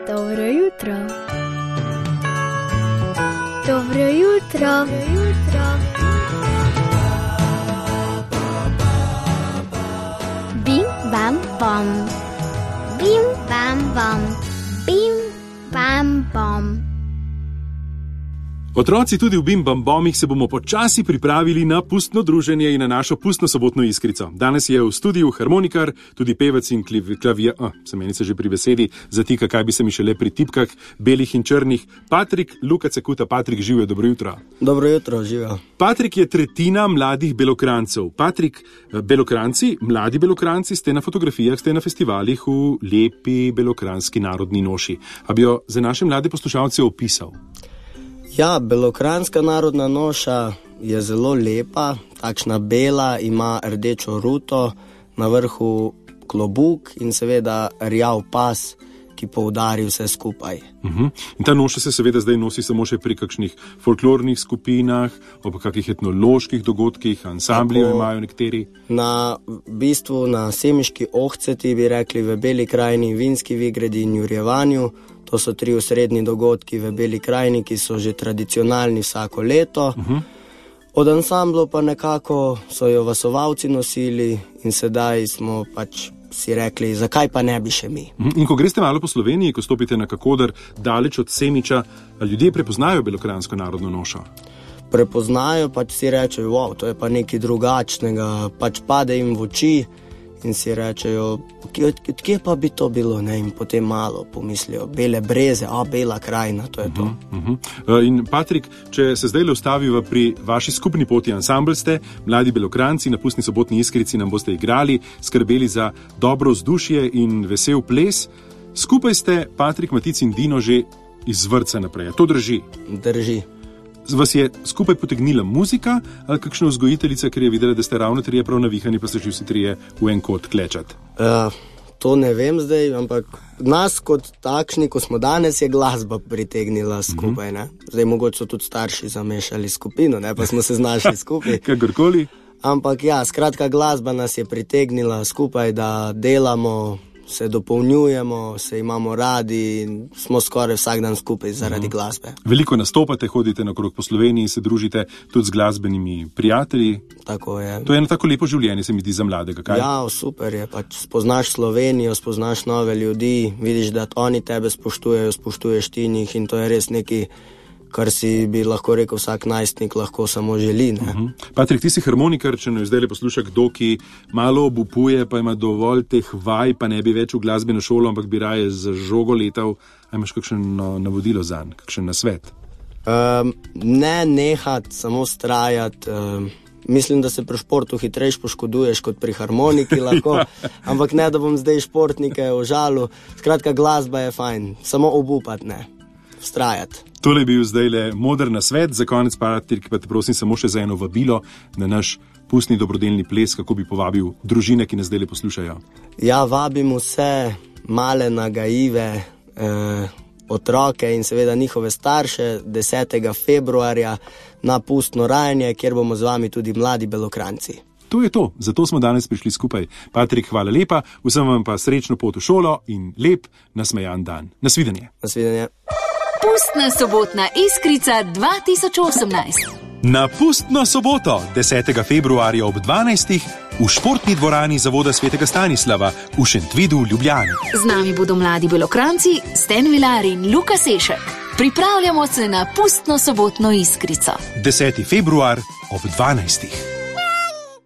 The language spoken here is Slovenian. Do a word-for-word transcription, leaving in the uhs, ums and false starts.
Dobro jutro. Dobro jutro. Dobro jutro. Bim, bam, bom. Bim, bam, bom. Bim, bam, bom. Otroci, tudi v Bim Bam Bomih se bomo počasi pripravili na pustno druženje in na našo pustno sobotno iskrico. Danes je v studiu harmonikar, tudi pevec in klavir, ah, se meni se že pri besedi zatika, kaj bi se mi šele pri tipkah, belih in črnih. Patrik Luka Cekuta. Patrik, živijo, dobro jutro. Dobro jutro, živijo. Patrik je tretjina mladih Belokrancev. Patrik, Belokranci, mladi Belokranci, ste na fotografijah, ste na festivalih v lepi belokranski narodni noši. A bi jo za naše mlade poslušalce opisal? Ja, belokranska narodna noša je zelo lepa, takšna bela, ima rdečo ruto, na vrhu klobuk in seveda rjav pas, ki poudari vse skupaj. Uh-huh. In ta noša se seveda zdaj nosi samo še pri kakšnih folklornih skupinah, ob kakih etnoloških dogodkih, ansambljev imajo nekateri. Na bistvu na Semiški ohceti bi rekli v Beli krajini, Vinski Vigredi in Jurjevanju. To so tri osrednji dogodki v Beli krajini, ki so že tradicionalni vsako leto. Uh-huh. Od ansamblov pa nekako so jo vasovalci nosili in sedaj smo pač si rekli, zakaj pa ne bi še mi. In ko greste malo po Sloveniji, ko stopite na kakoder daleč od Semiča, ljudje prepoznajo belokransko narodno nošo? Prepoznajo, pač si rečejo, wow, to je pa nekaj drugačnega, pač pade jim v oči in si rečejo, kje pa bi to bilo, ne, in potem malo pomislijo, bele breze, a bela krajina, to je to. Uh-huh, uh-huh. In Patrik, če se zdaj le ustaviva pri vaši skupni poti, ansambl ste, mladi Belokranci, na pustni sobotni iskrici nam boste igrali, skrbeli za dobro vzdušje in vesel ples. Skupaj ste, Patrik, Matic in Dino, že iz vrtca naprej. To drži? Drži. Vas je skupaj potegnila muzika ali kakšna vzgojiteljica, ker je videla, da ste ravno trije prav navihani, pa ste že vsi trije v en kot klečat? Uh, to ne vem zdaj, ampak nas kot takšni, ko smo danes, je glasba pritegnila skupaj. Ne? Zdaj mogoče so tudi starši zamešali skupino, ne? Pa smo se znašli skupaj. Kakorkoli. Ampak ja, skratka, glasba nas je pritegnila skupaj, da delamo, se dopolnjujemo, se imamo radi in smo skoraj vsak dan skupaj zaradi uh-huh. glasbe. Veliko nastopate, hodite nakrog po Sloveniji, se družite tudi z glasbenimi prijatelji. Tako je. To je eno tako lepo življenje, se mi zdi, za mladega, kaj? Ja, super je, pač spoznaš Slovenijo, spoznaš nove ljudi, vidiš, da oni tebe spoštujejo, spoštuješ ti njih in to je res nekaj, kar si bi lahko rekel vsak najstnik lahko samo želi. Ne? Uh-huh. Patrik, ti si harmonikar, če ne zdaj le posluša kdo, ki malo obupuje, pa ima dovolj teh vaj, pa ne bi več v glasbeno šolo, ampak bi raje z žogo letal. A imaš kakšen no, navodilo zanj, kakšen nasvet? Um, ne nehat, samo strajat. Um, mislim, da se pri športu hitrejš poškoduješ kot pri harmoniki lahko, ampak ne, da bom zdaj športnike ožalil. Skratka, glasba je fajn, samo obupat ne. Vztrajati. Tole je bil zdaj le moder nasvet, za konec, Patrik, pa te prosim samo še za eno vabilo na naš pustni dobrodelni ples, kako bi povabil družine, ki nas zdaj le poslušajo. Ja, vabim vse male nagajive eh, otroke in seveda njihove starše desetega februarja na pustno rajanje, kjer bomo z vami tudi mladi Belokranci. To je to, zato smo danes prišli skupaj. Patrik, hvala lepa, vsem vam pa srečno pot v šolo in lep, nasmejan dan. Nasvidenje. Nasvidenje. Pustna sobotna iskrica dva tisoč osemnajst. Na pustno soboto, desetega februarja ob dvanajstih v športni dvorani Zavoda svetega Stanislava v Šentvidu, Ljubljani. Z nami bodo mladi Belokranci, Sten Vilar in Luka Sešek. Pripravljamo se na pustno sobotno iskrico. deseti februar ob dvanajstih.